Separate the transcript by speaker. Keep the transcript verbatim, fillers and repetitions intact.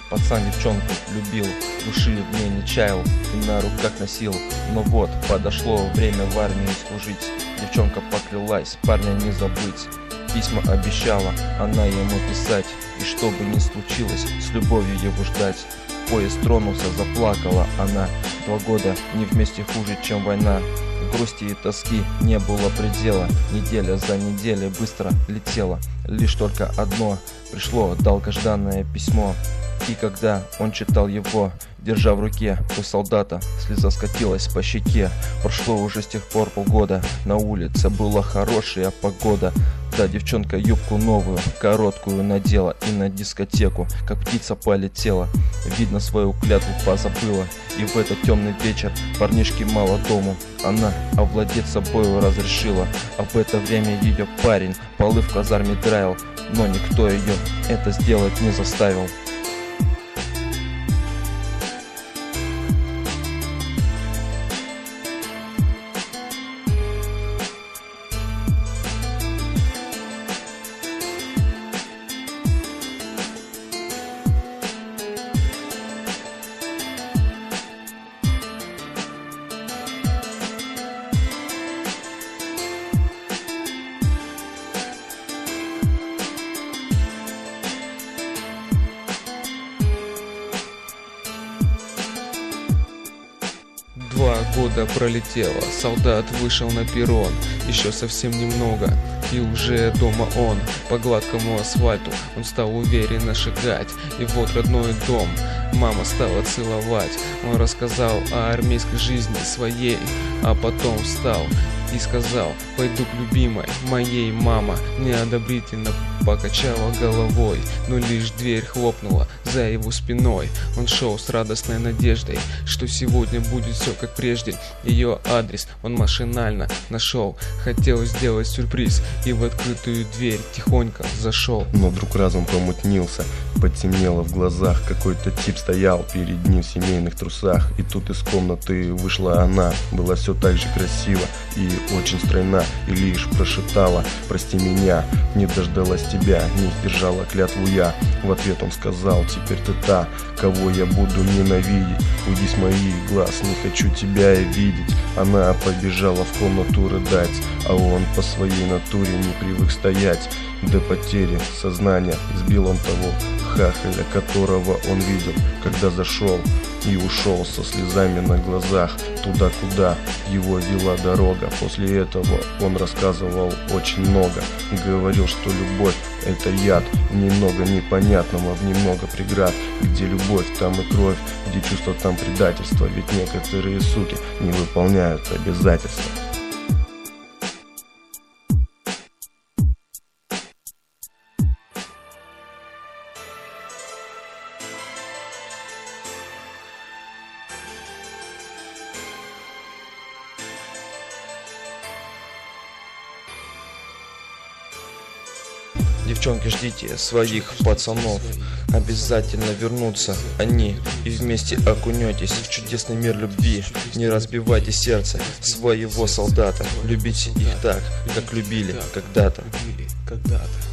Speaker 1: Пацан девчонку любил, души в ней не чаял и на руках носил. Но вот, подошло время в армии служить. Девчонка поклялась парня не забыть. Письма обещала она ему писать, и что бы ни случилось, с любовью его ждать. Поезд тронулся, заплакала она. Два года не вместе хуже, чем война. Грусти и тоски не было предела. Неделя за неделей быстро летела. Лишь только одно пришло долгожданное письмо. И когда он читал его, держа в руке, у солдата слеза скатилась по щеке. Прошло уже с тех пор полгода. На улице была хорошая погода. Да, девчонка юбку новую, короткую надела и на дискотеку, как птица полетела. Видно, свою клятву позабыла. И в этот темный вечер парнишке молодому она овладеть собою разрешила. А в это время ее парень полы в казарме драил, но никто ее это сделать не заставил.
Speaker 2: Два года пролетело, солдат вышел на перрон. Еще совсем немного, и уже дома он. По гладкому асфальту он стал уверенно шагать. И вот родной дом мама стала целовать. Он рассказал о армейской жизни своей, а потом встал и сказал: пойду к любимой моей. Мама неодобрительно покачала головой, но лишь дверь хлопнула за его спиной. Он шел с радостной надеждой, что сегодня будет все как прежде. Ее адрес он машинально нашел. Хотел сделать сюрприз и в открытую дверь тихонько зашел.
Speaker 3: Но вдруг разум помутнился, потемнело в глазах. Какой-то тип стоял перед ним в семейных трусах. И тут из комнаты вышла она. Была все так же красиво и очень стройна, и лишь прошептала: прости меня, не дождалась тебя, не сдержала клятву я. В ответ он сказал: теперь ты та, кого я буду ненавидеть. Уйди с моих глаз, не хочу тебя и видеть. Она побежала в комнату рыдать, а он по своей натуре не привык стоять. До потери сознания сбил он того хахаля, которого он видел, когда зашел и ушел со слезами на глазах туда, куда его вела дорога. После этого он рассказывал очень много. Говорил, что любовь — это яд, немного непонятного, в немного преград. Где любовь, там и кровь, где чувство, там предательство. Ведь некоторые суки не выполняют обязательства.
Speaker 1: Девчонки, ждите своих пацанов, обязательно вернутся они, и вместе окунетесь в чудесный мир любви. Не разбивайте сердце своего солдата, любите их так, как любили когда-то.